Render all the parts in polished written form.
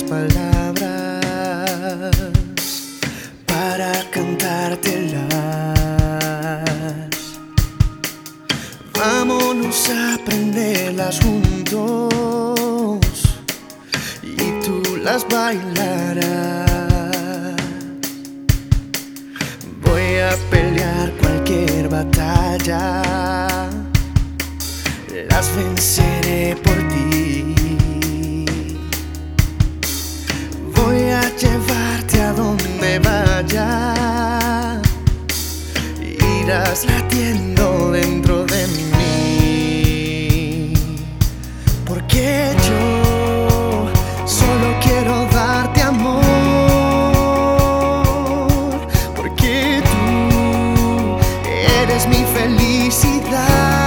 palabras para cantártelas. Vámonos a aprenderlas juntos y tú las bailarás. Voy a pelear cualquier batalla, las venceré por ti. Voy a llevarte a donde vaya, irás latiendo dentro de mí, porque yo solo quiero darte amor, porque tú eres mi felicidad.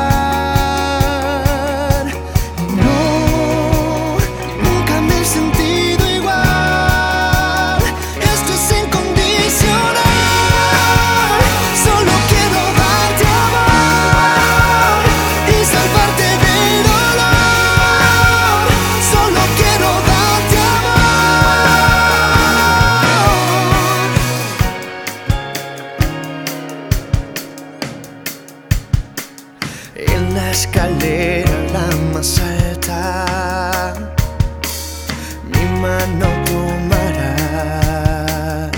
En la escalera la más alta, mi mano tomarás.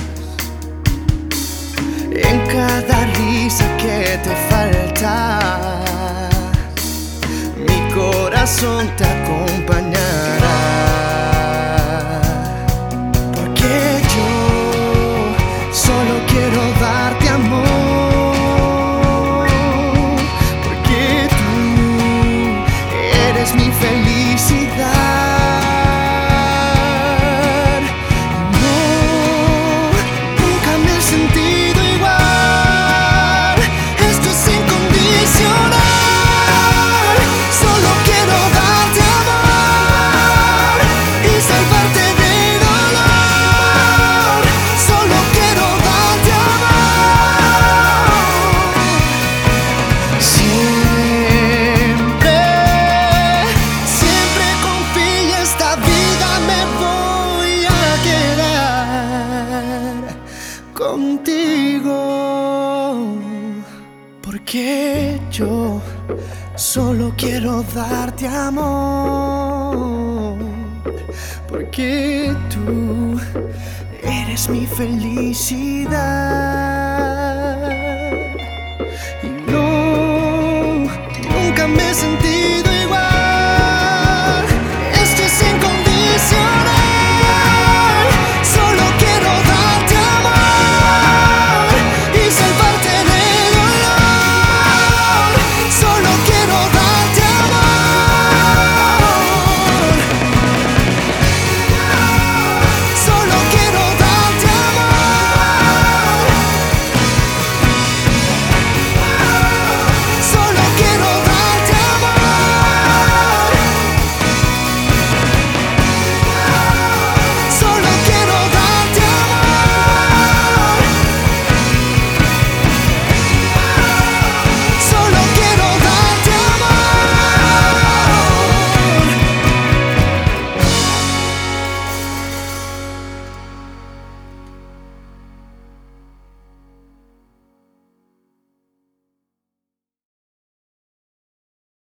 En cada risa que te falta, mi corazón te acompañará. Porque yo solo quiero darte amor, mi felicidad. No, nunca me he sentido igual. Esto es incondicional. Solo quiero darte amor y salvarte del dolor. Solo quiero darte amor. Contigo, porque yo solo quiero darte amor, porque tú eres mi felicidad.